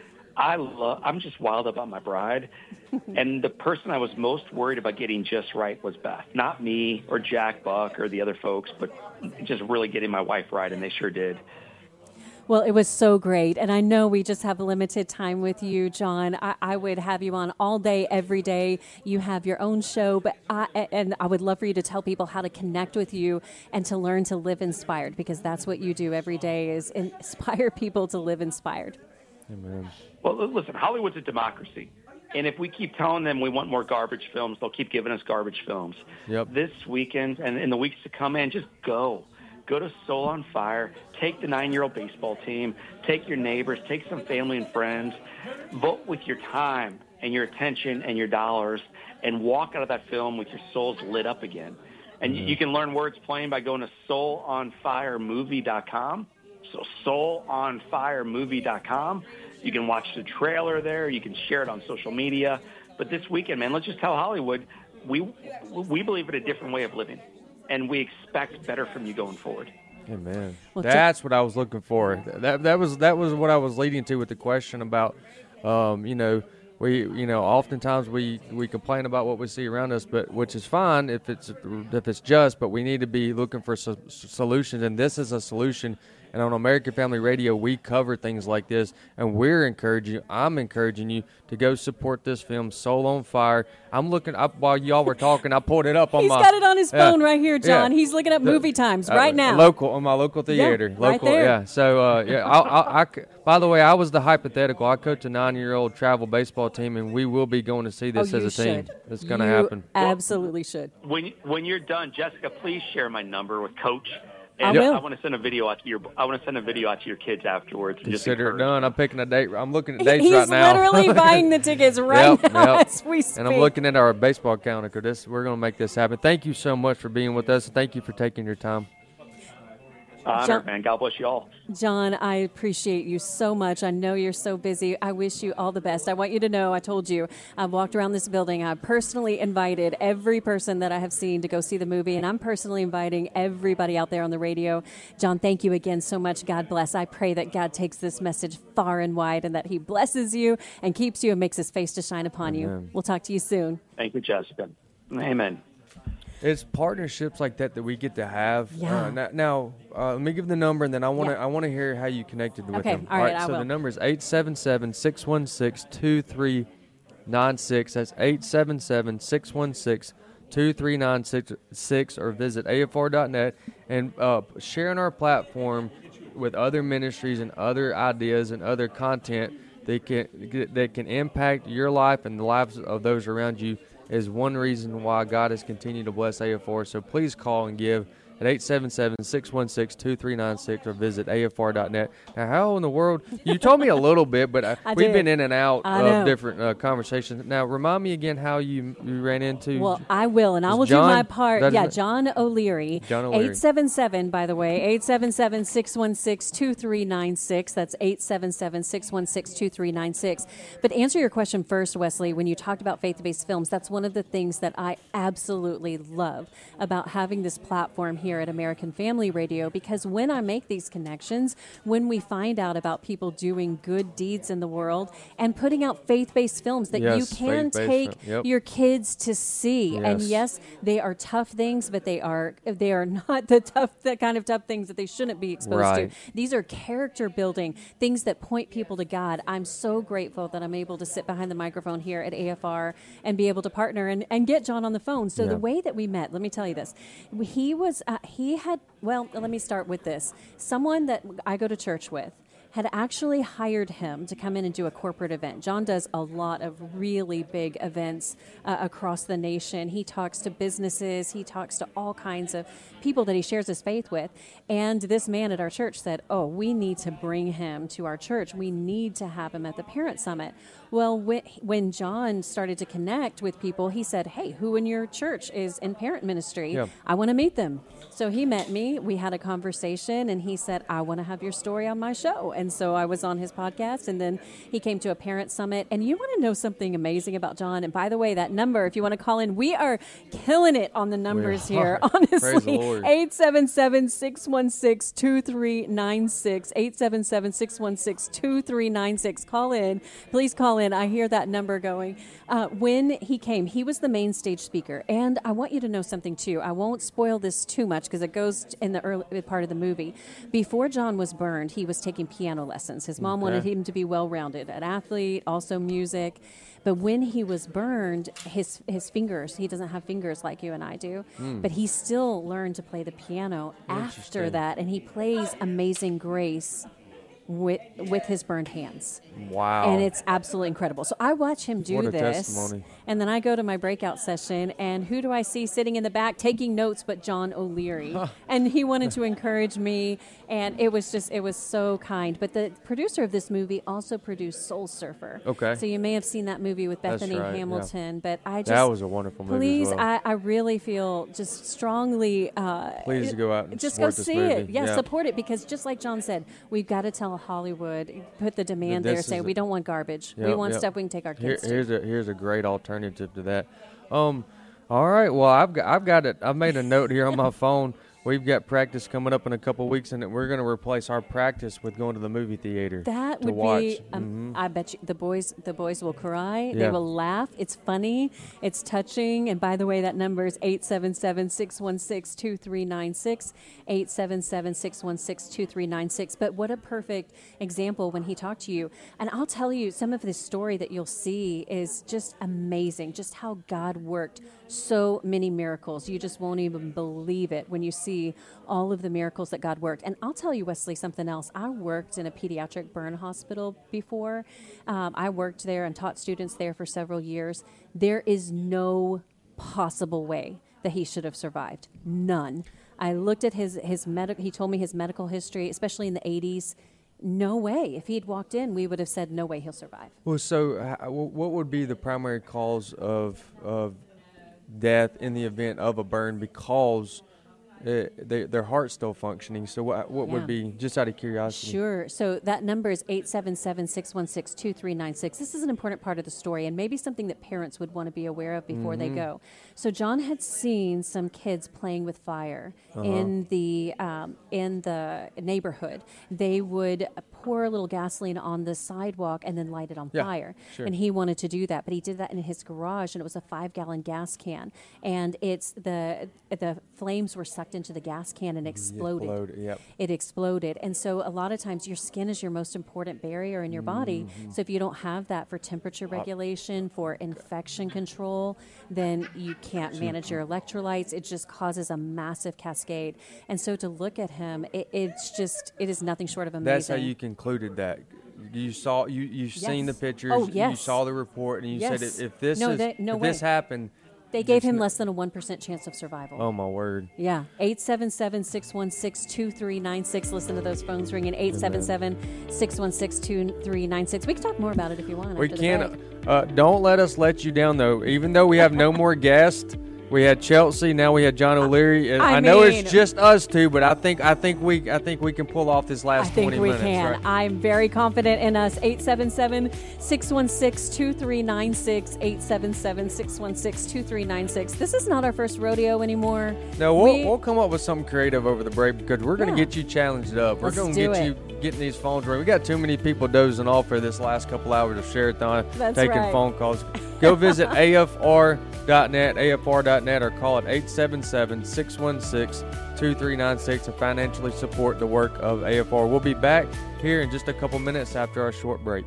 I'm just wild about my bride, and the person I was most worried about getting just right was Beth. Not me or Jack Buck or the other folks, but just really getting my wife right, and they sure did. Well, it was so great, and I know we just have limited time with you, John. I would have you on all day, every day. You have your own show, but I would love for you to tell people how to connect with you and to learn to live inspired, because that's what you do every day, is inspire people to live inspired. Amen. Well, listen, Hollywood's a democracy. And if we keep telling them we want more garbage films, they'll keep giving us garbage films. Yep. This weekend and in the weeks to come, man, just go. Go to Soul on Fire. Take the 9-year-old baseball team. Take your neighbors. Take some family and friends. Vote with your time and your attention and your dollars, and walk out of that film with your souls lit up again. And you can learn words playing by going to soulonfiremovie.com. So soulonfiremovie.com. You can watch the trailer there. You can share it on social media. But this weekend, man, let's just tell Hollywood we believe in a different way of living, and we expect better from you going forward. Amen. Well, that's what I was looking for. That was what I was leading to with the question about, when oftentimes we complain about what we see around us, but which is fine if it's just, but we need to be looking for solutions, and this is a solution. And on American Family Radio, we cover things like this, and I'm encouraging you to go support this film, Soul on Fire. I'm looking up while y'all were talking. I pulled it up on He's got it on his phone right here, John. He's looking up movie times right now. On my local theater. Yeah, right there. Yeah. So, by the way, I was the hypothetical. I coach a 9-year-old travel baseball team, and we will be going to see this as a team. It's going to happen. Absolutely should. When you're done, Jessica, please share my number with Coach. And I want to send a video out to your kids afterwards. Consider it done. I'm picking a date. I'm looking at dates right He's now. literally buying the tickets right now as we speak. And I'm looking at our baseball calendar because we're going to make this happen. Thank you so much for being with us. Thank you for taking your time. Honored, man. God bless you all. John, I appreciate you so much. I know you're so busy. I wish you all the best. I want you to know, I told you, I've walked around this building. I've personally invited every person that I have seen to go see the movie, and I'm personally inviting everybody out there on the radio. John, thank you again so much. God bless. I pray that God takes this message far and wide and that he blesses you and keeps you and makes his face to shine upon you. We'll talk to you soon. Thank you, Jessica. Amen. It's partnerships like that we get to have. Yeah. Now, let me give the number, and then I want to hear how you connected with them. All right. So the number is 877-616-2396. That's 877-616-2396, or visit afr.net and sharing our platform with other ministries and other ideas and other content that can impact your life and the lives of those around you is one reason why God has continued to bless AFR. So please call and give at 877-616-2396 or visit afr.net. Now, how in the world? You told me a little bit, but we've been in and out of different conversations. Now, remind me again how you ran into. Well, I will, and I will do my part. John O'Leary. John O'Leary. 877, by the way, 877-616-2396. That's 877-616-2396. But answer your question first, Wesley, when you talked about faith-based films, that's one of the things that I absolutely love about having this platform here at American Family Radio, because when I make these connections, when we find out about people doing good deeds in the world and putting out faith-based films that you can take your kids to see. And yes, they are tough things, but they are not the kind of tough things that they shouldn't be exposed to. These are character building things that point people to God. I'm so grateful that I'm able to sit behind the microphone here at AFR and be able to partner and get John on the phone. So the way that we met, let me tell you this. Let me start with this. Someone that I go to church with had actually hired him to come in and do a corporate event. John does a lot of really big events across the nation. He talks to businesses. He talks to all kinds of people that he shares his faith with. And this man at our church said, we need to bring him to our church. We need to have him at the Parent Summit. Well, when John started to connect with people, he said, hey, who in your church is in parent ministry? I want to meet them. So he met me. We had a conversation, and he said, I want to have your story on my show. And so I was on his podcast, and then he came to a Parent Summit. And you want to know something amazing about John? And by the way, that number, if you want to call in, we are killing it on the numbers here, honestly. 877-616-2396. 877-616-2396. Call in. Please call in. I hear that number going. When he came, he was the main stage speaker. And I want you to know something, too. I won't spoil this too much because it goes in the early part of the movie. Before John was burned, he was taking piano lessons. His mom wanted him to be well-rounded, an athlete, also music. But when he was burned, his fingers, he doesn't have fingers like you and I do, but he still learned to play the piano after that, and he plays Amazing Grace with his burned hands. Wow. And it's absolutely incredible. So I watch him do this. Testimony. And then I go to my breakout session, and who do I see sitting in the back taking notes but John O'Leary? And he wanted to encourage me, and it was so kind. But the producer of this movie also produced Soul Surfer. Okay. So you may have seen that movie with Bethany Hamilton. But I just... That was a wonderful movie Please, as well. I really feel just strongly... please go out and just support go this see movie. it. Yeah, support it, because just like John said, we've got to tell Hollywood, put the demand there, say we don't want garbage. We want stuff we can take our kids to. Here's a great alternative to that. All right. Well, I've got it. I've made a note here on my phone. we've got practice coming up in a couple weeks, and we're going to replace our practice with going to the movie theater. That to would watch. be. I bet you the boys will cry. Yeah. They will laugh. It's funny. It's touching. And by the way, that number is 877-616-2396. 877-616-2396. But what a perfect example when he talked to you. And I'll tell you, some of this story that you'll see is just amazing. Just how God worked so many miracles. You just won't even believe it when you see all of the miracles that God worked. And I'll tell you, Wesley, something else. I worked in a pediatric burn hospital before. I worked there and taught students there for several years. There is no possible way that he should have survived. None. I looked at his he told me his medical history, especially in the 80s. No way. If he'd walked in, we would have said, no way he'll survive. Well, so what would be the primary cause of death in the event of a burn because their heart's still functioning? So what would be, just out of curiosity? Sure. So that number is 877-616-2396. This is an important part of the story and maybe something that parents would want to be aware of before they go. So John had seen some kids playing with fire in the neighborhood. They would pour a little gasoline on the sidewalk and then light it on fire. Sure. And he wanted to do that, but he did that in his garage, and it was a 5-gallon gas can. And it's the flames were sucked into the gas can and exploded. It exploded. And so a lot of times your skin is your most important barrier in your body. So if you don't have that for temperature regulation, for infection control, then you can't manage your electrolytes. It just causes a massive cascade. And so to look at him, it is nothing short of amazing. That's how you concluded that. You saw you've seen the pictures. Oh, yes. You saw the report, and you said if this this happened, they gave him less than a 1% chance of survival. Oh my word! Yeah, 877-616-2396. Listen to those phones ringing. 877-616-2396. We can talk more about it if you want. We can. Don't let us let you down, though. Even though we have no more guests. We had Chelsea. Now we had John O'Leary. I know it's just us two, but I think we can pull off this last 20 minutes. I think we can. Right? I'm very confident in us. 877-616-2396. 877-616-2396. This is not our first rodeo anymore. No, we'll come up with something creative over the break because we're going to get you challenged up. We're going to get you getting these phones ringing. We got too many people dozing off for this last couple hours of Share-a-thon, taking phone calls. Go visit afr.net, or call at 877-616-2396 to financially support the work of AFR. We'll be back here in just a couple minutes after our short break.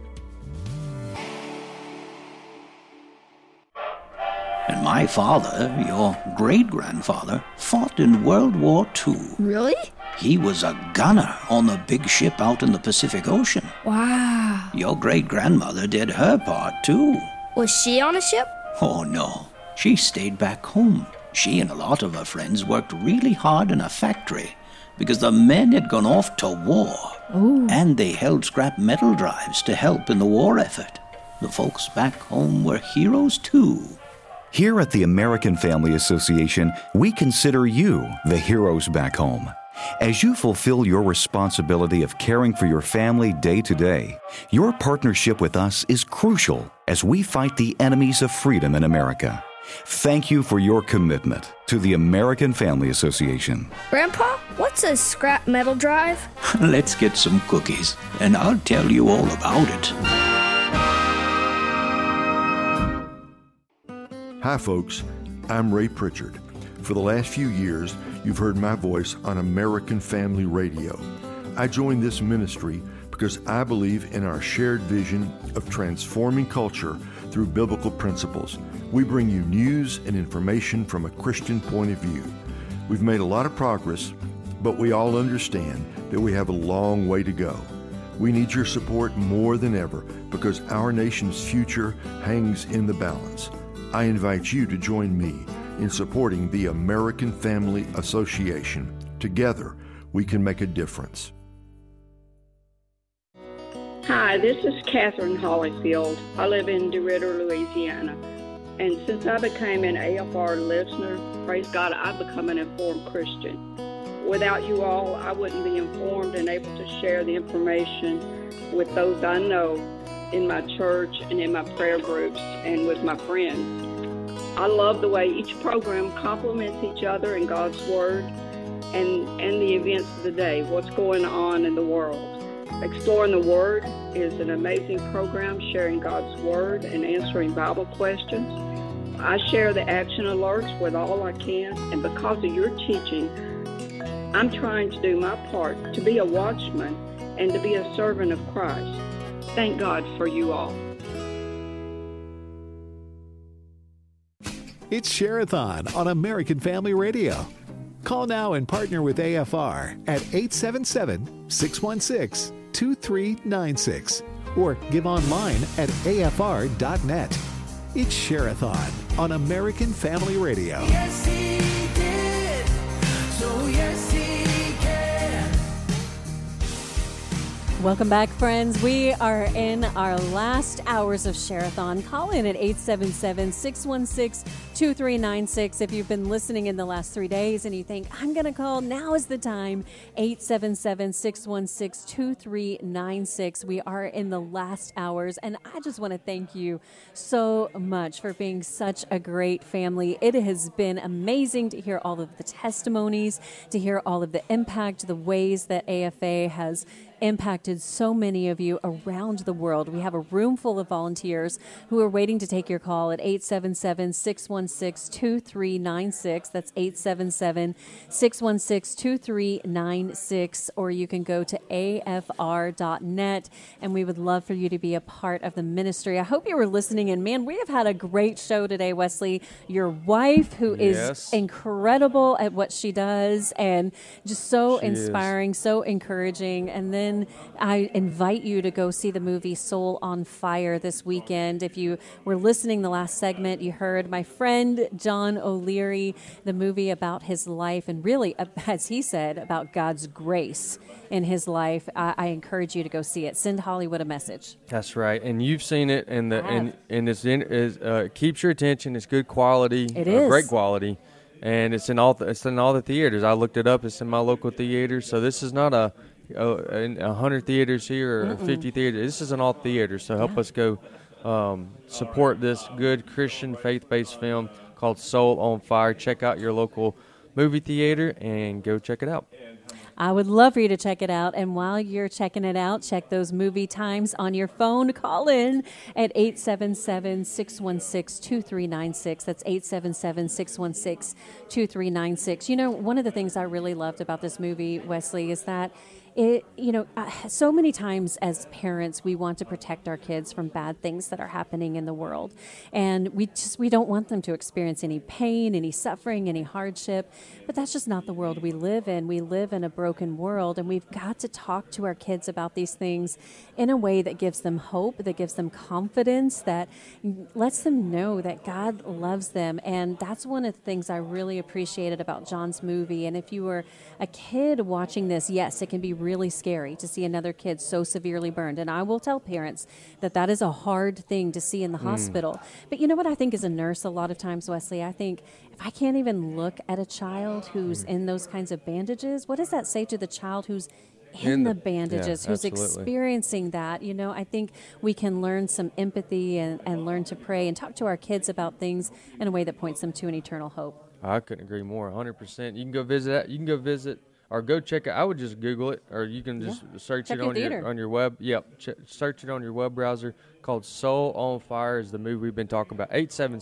And my father, your great-grandfather, fought in World War II. Really? He was a gunner on the big ship out in the Pacific Ocean. Wow. Your great-grandmother did her part, too. Was she on a ship? Oh, no. She stayed back home. She and a lot of her friends worked really hard in a factory because the men had gone off to war. Ooh. And they held scrap metal drives to help in the war effort. The folks back home were heroes, too. Here at the American Family Association, we consider you the heroes back home. As you fulfill your responsibility of caring for your family day to day, your partnership with us is crucial as we fight the enemies of freedom in America. Thank you for your commitment to the American Family Association. Grandpa, what's a scrap metal drive? Let's get some cookies, and I'll tell you all about it. Hi, folks. I'm Ray Pritchard. For the last few years, you've heard my voice on American Family Radio. I joined this ministry because I believe in our shared vision of transforming culture through biblical principles. We bring you news and information from a Christian point of view. We've made a lot of progress, but we all understand that we have a long way to go. We need your support more than ever because our nation's future hangs in the balance. I invite you to join me in supporting the American Family Association. Together, we can make a difference. Hi, this is Catherine Hollyfield. I live in DeRidder, Louisiana. And since I became an AFR listener, praise God, I've become an informed Christian. Without you all, I wouldn't be informed and able to share the information with those I know in my church and in my prayer groups and with my friends. I love the way each program complements each other in God's Word. and the events of the day, what's going on in the world. Exploring the Word is an amazing program sharing God's Word and answering Bible questions. I share the action alerts with all I can, and because of your teaching, I'm trying to do my part to be a watchman and to be a servant of Christ. Thank God for you all. It's Share-a-thon on American Family Radio. Call now and partner with AFR at 877-616-2396 or give online at afr.net. It's Share-a-thon on American Family Radio. Yes, he did. So yes, he can. Welcome back, friends. We are in our last hours of Share-a-thon. Call in at 877-616-2396. If you've been listening in the last 3 days and you think, I'm going to call, now is the time. 877-616-2396. We are in the last hours, and I just want to thank you so much for being such a great family. It has been amazing to hear all of the testimonies, to hear all of the impact, the ways that AFA has impacted so many of you around the world. We have a room full of volunteers who are waiting to take your call at 877-616-2396. That's 877-616-2396. Or you can go to afr.net, and we would love for you to be a part of the ministry. I hope you were listening, and man, we have had a great show today, Wesley. Your wife, who is incredible at what she does and just so inspiring, so encouraging. And then I invite you to go see the movie Soul on Fire this weekend. If you were listening the last segment, you heard my friend John O'Leary, the movie about his life and really, as he said, about God's grace in his life. I encourage you to go see it. Send Hollywood a message. That's right, and you've seen it, and it keeps your attention. It's good quality. It is great quality, and it's in all the theaters. I looked it up. It's in my local theaters. So this is not a 100 theaters here or 50 theaters. This is in all theaters. So help us go support this good Christian faith-based film called Soul on Fire. Check out your local movie theater and go check it out. I would love for you to check it out. And while you're checking it out, check those movie times on your phone. Call in at 877-616-2396. That's 877-616-2396. You know, one of the things I really loved about this movie, Wesley, is that so many times as parents, we want to protect our kids from bad things that are happening in the world. And we don't want them to experience any pain, any suffering, any hardship. But that's just not the world we live in. We live in a broken world, and we've got to talk to our kids about these things in a way that gives them hope, that gives them confidence, that lets them know that God loves them. And that's one of the things I really appreciated about John's movie. And if you were a kid watching this, yes, it can be really scary to see another kid so severely burned. And I will tell parents that is a hard thing to see in the hospital. But you know what I think as a nurse a lot of times, Wesley? I think if I can't even look at a child who's in those kinds of bandages, what does that say to the child who's in the bandages, who's experiencing that? You know, I think we can learn some empathy and learn to pray and talk to our kids about things in a way that points them to an eternal hope. I couldn't agree more, 100%. You can go visit. You can go visit or go check it. I would just Google it, or you can just search it on your web. Yep, search it on your web browser. Called Soul on Fire is the movie we've been talking about.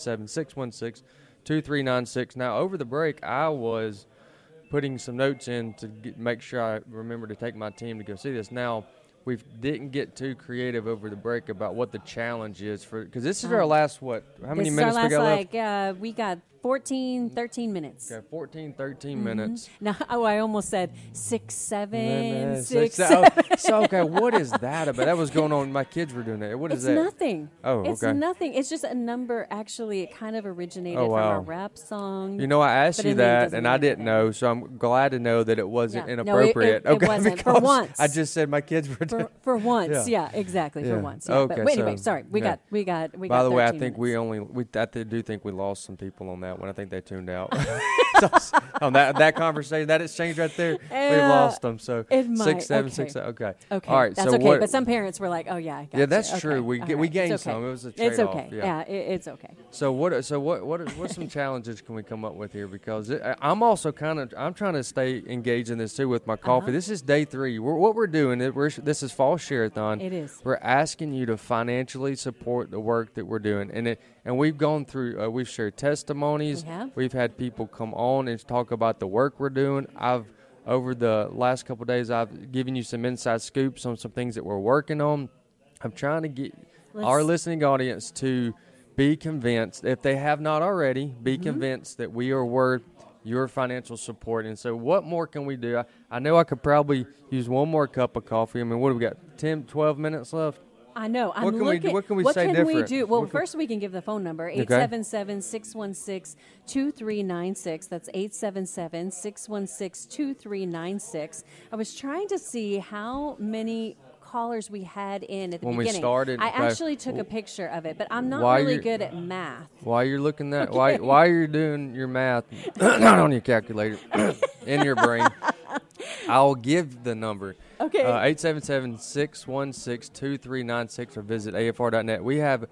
877-616-2396. Now, over the break, I was putting some notes in to make sure I remember to take my team to go see this. Now, we didn't get too creative over the break about what the challenge is for, because this is our last, how many minutes we got left? We got 13 minutes. Okay, 13 minutes. Now, I almost said 6, 7, 6. So, okay, what is that about? That was going on. My kids were doing that. What is that? It's nothing. Oh, okay. It's nothing. It's just a number. Actually, it kind of originated from a rap song. You know, I asked you that, and I didn't know, so I'm glad to know that it wasn't inappropriate. No, it wasn't. For once. I just said my kids were doing For once. Yeah, exactly. For once. Yeah. Okay, but anyway, sorry. We got. By the way, I think I do think we lost some people on that that one. I think they tuned out. So, on that conversation, that exchange right there, we've lost them. So it might. 6, 7, Okay. 6. Okay. Okay. All right. That's so okay. what? But some parents were like, "Oh yeah, I got Yeah, that's you." true. Okay. We All gained It's okay. some. It was a It's trade-off. okay. Yeah. It's okay. So what some challenges can we come up with here? Because I'm also I'm trying to stay engaged in this too with my coffee. This is day 3. What we're doing this is Fall Share-a-thon. It is. We're asking you to financially support the work that we're doing, and we've gone through. We've shared testimonies. We have. We've had people come on and talk about the work we're doing. Over the last couple of days, I've given you some inside scoops on some things that we're working on. I'm trying to get our listening audience to be convinced, if they have not already, be convinced that we are worth your financial support. And so what more can we do? I know I could probably use one more cup of coffee. I mean, what do we got, 10, 12 minutes left? I know. What can we do? What can we say different? What can we do? Well, first we can give the phone number, 877-616-2396. That's 877-616-2396. I was trying to see how many callers we had in at the when beginning. We started. I actually took a picture of it, but I'm not really good at math. While you're looking that, while you're doing your math, not on your calculator, in your brain, I'll give the number. Okay. 877-616-2396 or visit afr.net. We have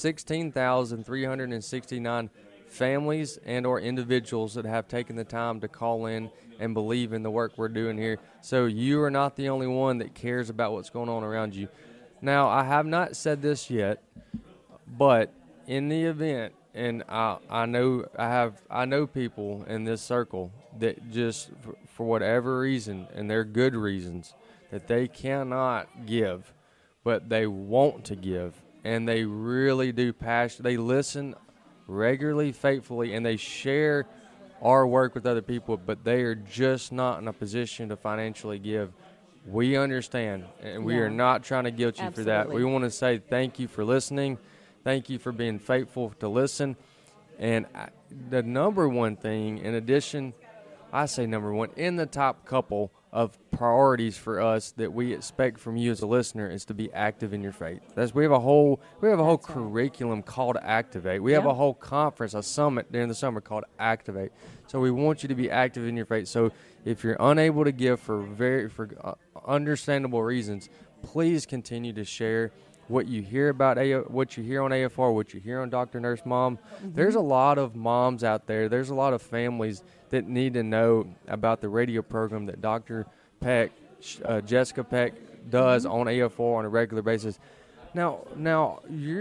16,369 families and or individuals that have taken the time to call in and believe in the work we're doing here. So you are not the only one that cares about what's going on around you. Now, I have not said this yet, but in the event, and I know people in this circle that just for whatever reason, and they're good reasons, that they cannot give, but they want to give, and they really do they listen regularly, faithfully, and they share our work with other people, but they are just not in a position to financially give. We understand, and we are not trying to guilt you for that. We want to say thank you for listening. Thank you for being faithful to listen. And the number one thing, in addition, I say number one, in the top couple of priorities for us that we expect from you as a listener is to be active in your faith. We have a whole curriculum called Activate. We have a whole conference, a summit during the summer called Activate. So we want you to be active in your faith. So if you're unable to give for understandable reasons, please continue to share what you hear about what you hear on AFR, what you hear on Dr. Nurse Mom. There's a lot of moms out there. There's a lot of families that need to know about the radio program that Dr. Peck, Jessica Peck, does on AFR on a regular basis. Now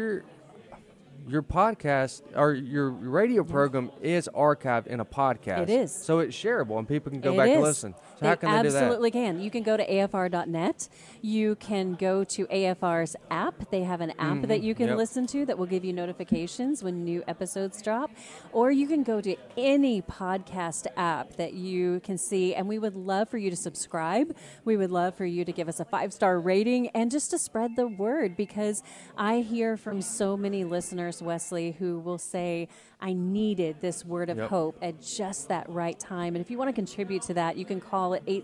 your podcast or your radio program is archived in a podcast. It is. So it's shareable and people can go back and listen. So how can they do that? Absolutely can. You can go to afr.net. You can go to AFR's app. They have an app that you can listen to that will give you notifications when new episodes drop. Or you can go to any podcast app that you can see. And we would love for you to subscribe. We would love for you to give us a 5-star rating and just to spread the word, because I hear from so many listeners, Wesley, who will say, I needed this word of hope at just that right time. And if you want to contribute to that, you can call at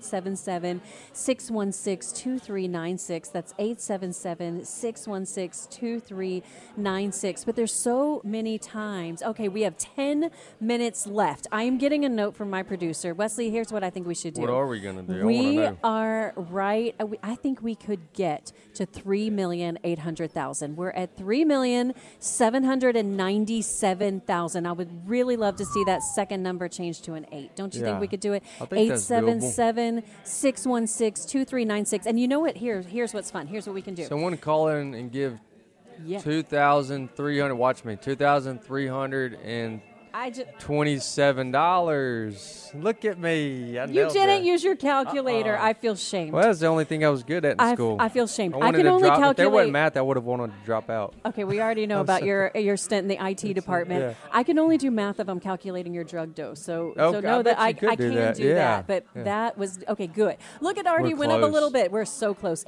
877-616-2396. That's 877-616-2396. But there's so many times. Okay, we have 10 minutes left. I am getting a note from my producer. Wesley, here's what I think we should do. What are we going to do? We are right. I think we could get to 3,800,000. We're at 3,797,000. I would really love to see that second number change to an 8. Don't you think we could do it? 877-616-2396. And you know what? Here's what's fun. Here's what we can do. Someone call in and give 2,300. Watch me. $2,327. Look at me. You didn't use your calculator. I feel shamed. Well, that's the only thing I was good at in school. I feel shamed. I can only calculate. If there wasn't math, I would have wanted to drop out. Okay, we already know about your stint in the IT department. Yeah. I can only do math if I'm calculating your drug dose. So okay, know that I can do that. But that was okay. Good. Look, it already went up a little bit. We're so close.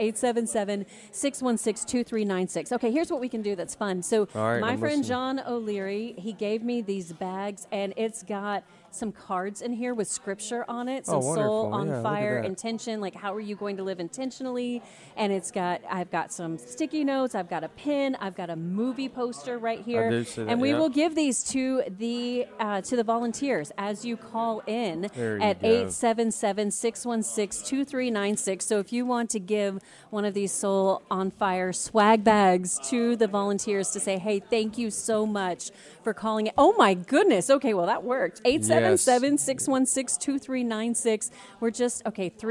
877-616-2396. Okay, here's what we can do. That's fun. So my friend John O'Leary, he gave me these bags bags, and it's got some cards in here with scripture on it, some Oh, soul wonderful. on Yeah, look at fire that. intention, like how are you going to live intentionally? And I've got some sticky notes, I've got a pin, I've got a movie poster right here, do see that, and we yeah. will give these to the volunteers as you call in There you at go. 877-616-2396. So if you want to give one of these Soul on Fire swag bags to the volunteers to say, hey, thank you so much for calling it. Oh my goodness. Okay, well that worked. 877-616-2396. We're just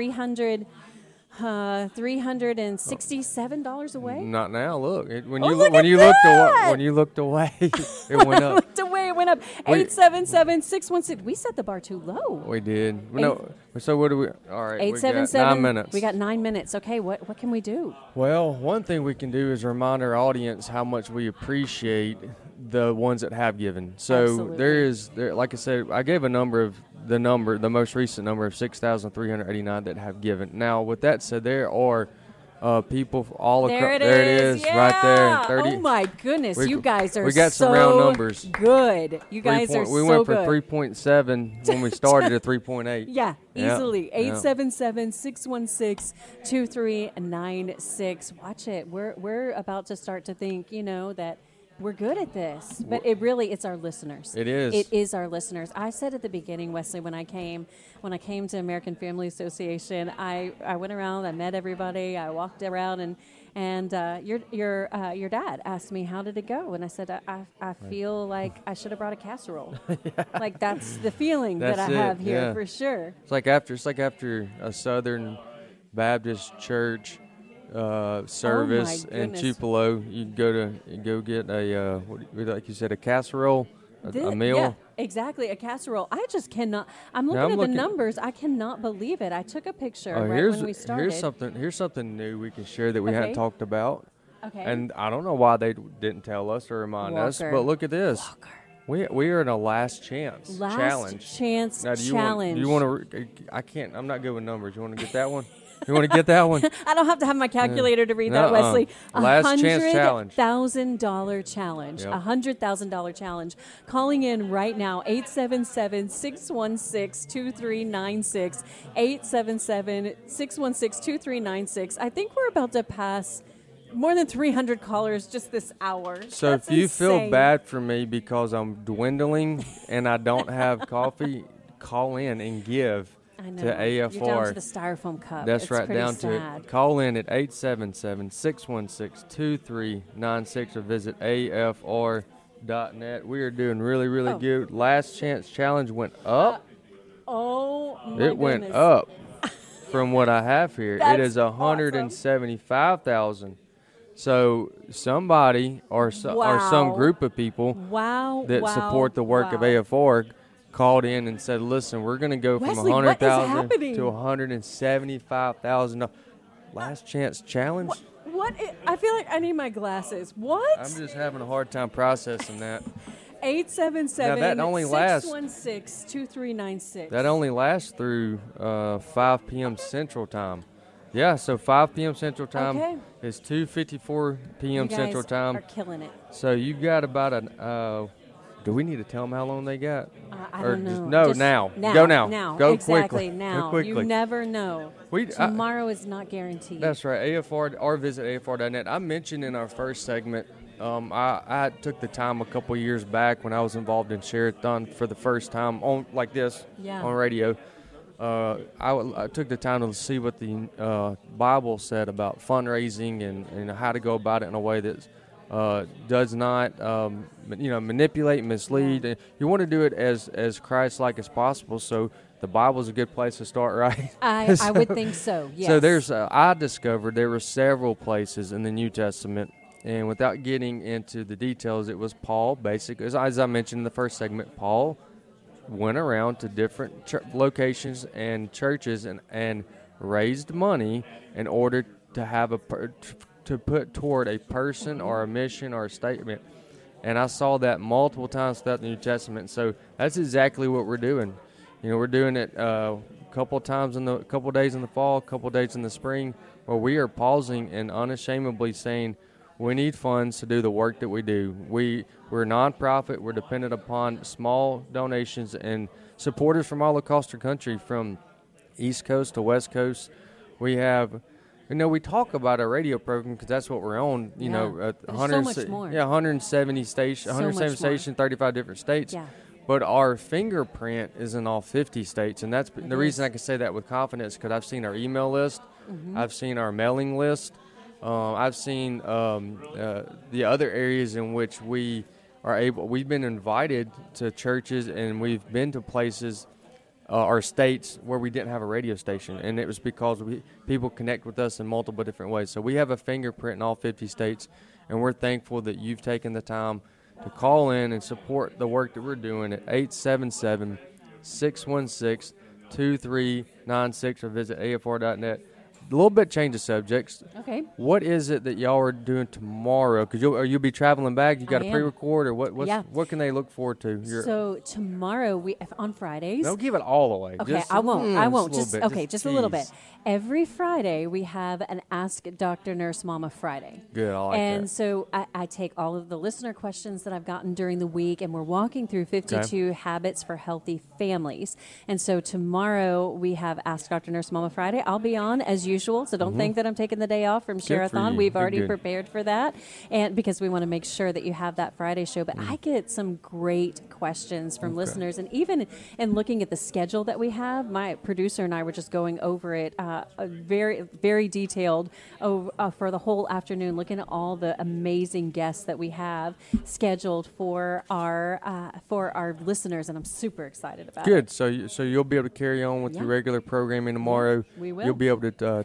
$367 away. Not now. Look, when Oh, you look when at you looked away, that! when you looked away, it went up. Looked away, it went up. 877-616. We set the bar too low. We did. No. So what do we? All right. We got 877. 9 minutes. We got 9 minutes. Okay, what can we do? Well, one thing we can do is remind our audience how much we appreciate the ones that have given. So Absolutely. like I said, I gave the most recent number of 6,389 that have given. Now, with that said, there are people all across. There it is. Yeah. Right there. 30. Oh my goodness, you guys are we got so some round numbers. good. You guys are we so went good. from 3.7 when we started to 3.8. Yeah, Yeah. easily. Yeah. 877-616-2396. Watch it. We're about to start to think, that we're good at this. But it's our listeners. It is. It is our listeners. I said at the beginning, Wesley, when I came to American Family Association, I went around, I met everybody, I walked around, and your dad asked me, how did it go? And I said, I feel like I should have brought a casserole. Like that's the feeling that I have here for sure. It's like after a Southern Baptist church service in Tupelo, you go get a like you said, a casserole, a meal. Yeah, exactly, a casserole. I just cannot. I'm looking at the numbers. I cannot believe it. I took a picture when we started. Here's something new we can share that we hadn't talked about. Okay. And I don't know why they didn't tell us or remind us, but look at this. We are in a last chance challenge. Last chance now, challenge. Do you want to? I can't. I'm not good with numbers. You want to get that one? You want to get that one? I don't have to have my calculator to read that, Wesley. Last chance challenge. $100,000 challenge. Yep. $100,000 challenge. Calling in right now, 877-616-2396. 877-616-2396. I think we're about to pass more than 300 callers just this hour. So That's if you insane. feel bad for me because I'm dwindling and I don't have coffee, call in and give. I know. To AFR. You're down to the styrofoam cup. That's it's right, pretty down sad. to it. Call in at 877-616-2396 or visit afr.net. We are doing really, really good. Last Chance Challenge went up. Oh, my It went goodness. up from what I have here. That's it is 175,000. So somebody or some group of people that support the work of AFR called in and said, listen, we're going to go from Wesley, $100,000 to $175,000. Last Chance Challenge? What? I feel like I need my glasses. What? I'm just having a hard time processing that. 877-616-2396. That only lasts through 5 p.m. Central Time. Yeah, so 5 p.m. Central Time is 2:54 p.m. You guys Central Time. are killing it. So you've got about an do we need to tell them how long they got? I or don't know. Just, now. Go now. Go exactly, quickly. now. Go quickly. You never know. Tomorrow is not guaranteed. That's right. AFR or visit AFR.net. I mentioned in our first segment, I took the time a couple years back when I was involved in Share-a-thon for the first time on like this on radio. I took the time to see what the Bible said about fundraising and how to go about it in a way that does not manipulate, mislead. You want to do it as Christ-like as possible. So the Bible is a good place to start, right? I would think so. Yes. So I discovered there were several places in the New Testament. And without getting into the details, it was Paul, basically. As I mentioned in the first segment, Paul went around to different locations and churches and raised money in order to have to put toward a person or a mission or a statement. And I saw that multiple times throughout the New Testament. So that's exactly what we're doing. We're doing it a couple days in the fall, a couple days in the spring, where we are pausing and unashamedly saying, We need funds to do the work that we do. We're a nonprofit. We're dependent upon small donations and supporters from all across the country, from East Coast to West Coast. We have, we talk about our radio program because that's what we're on. You know, 170 stations, 35 different states. Yeah. But our fingerprint is in all 50 states, and that's the reason I can say that with confidence, because I've seen our email list, I've seen our mailing list, I've seen the other areas in which we are able. We've been invited to churches, and we've been to places or states where we didn't have a radio station, and it was because people connect with us in multiple different ways. So we have a fingerprint in all 50 states, and we're thankful that you've taken the time to call in and support the work that we're doing at 877-616-2396 or visit AFR.net. A little bit change of subjects. Okay. What is it that y'all are doing tomorrow? Because you'll be traveling back. You got a pre-record, or what can they look forward to? So tomorrow on Fridays. Don't give it all away. Okay, I won't. Just a little bit. Every Friday we have an Ask Dr. Nurse Mama Friday. Good, I like that. And so I take all of the listener questions that I've gotten during the week, and we're walking through 52 habits for healthy families. And so tomorrow we have Ask Dr. Nurse Mama Friday. I'll be on as usual. So don't think that I'm taking the day off from Share-a-thon. We've already prepared for that, and because we want to make sure that you have that Friday show. But I get some great questions from listeners, and even in looking at the schedule that we have, my producer and I were just going over it very, very detailed for the whole afternoon, looking at all the amazing guests that we have scheduled for our listeners, and I'm super excited about it. Good. So you'll be able to carry on with your regular programming tomorrow. Yeah, we will. You'll be able to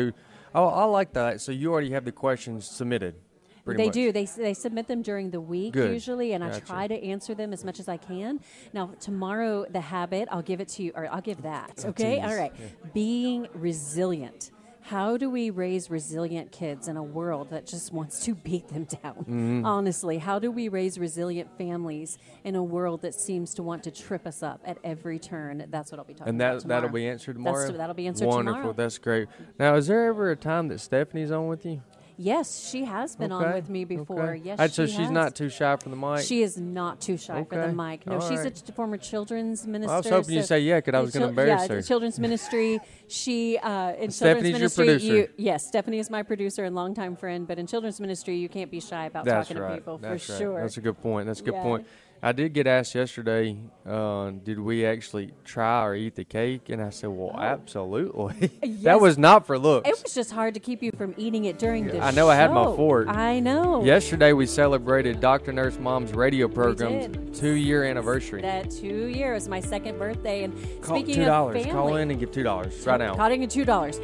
I like that. So you already have the questions submitted. They do. They submit them during the week usually, and Gotcha. I try to answer them as much as I can. Now, tomorrow, the habit, I'll give it to you, or I'll give that, okay? All right. Yeah. Being resilient. How do we raise resilient kids in a world that just wants to beat them down? Honestly, how do we raise resilient families in a world that seems to want to trip us up at every turn? That's what I'll be talking about tomorrow. And that'll be answered tomorrow? That'll be answered tomorrow. Wonderful. That's great. Now, is there ever a time that Stephanie's on with you? Yes, she has been on with me before. Yes, so she's not too shy for the mic? She is not too shy for the mic. No, she's a former children's minister. I was hoping you'd say because I was going to embarrass her. Children's ministry. She in Stephanie's children's ministry. Your producer. Yes, Stephanie is my producer and longtime friend. But in children's ministry, you can't be shy about talking to people for sure. That's a good point. Point. I did get asked yesterday, did we actually try or eat the cake? And I said, well, absolutely. Yes. That was not for looks. It was just hard to keep you from eating it during the show. I know I had my fork. I know. Yesterday we celebrated Dr. Nurse Mom's radio program's 2-year anniversary. That 2 years, my second birthday. And speaking $2. of family. Call in and give $2 right now. Calling in $2.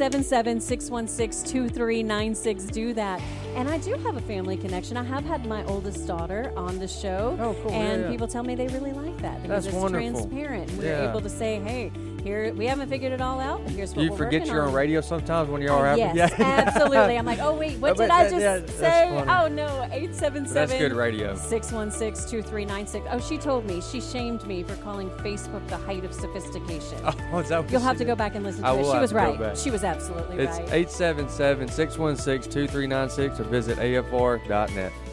877-616-2396. Do that. And I do have a family connection. I have had my oldest daughter on the show. Oh, cool. And people tell me they really like that because That's it's wonderful. transparent. We're able to say, hey, here we haven't figured it all out, but here's what Do you we're forget working you're on. on radio sometimes when you are happy? Yes, absolutely. I'm like, oh, wait, what did I just say? Oh, no, 877. That's good radio. 616-2396. Oh, she told me. She shamed me for calling Facebook the height of sophistication. Oh, is that what You'll have to go back and listen to it. She was right. She was absolutely right. It's 877-616-2396 or visit AFR.net.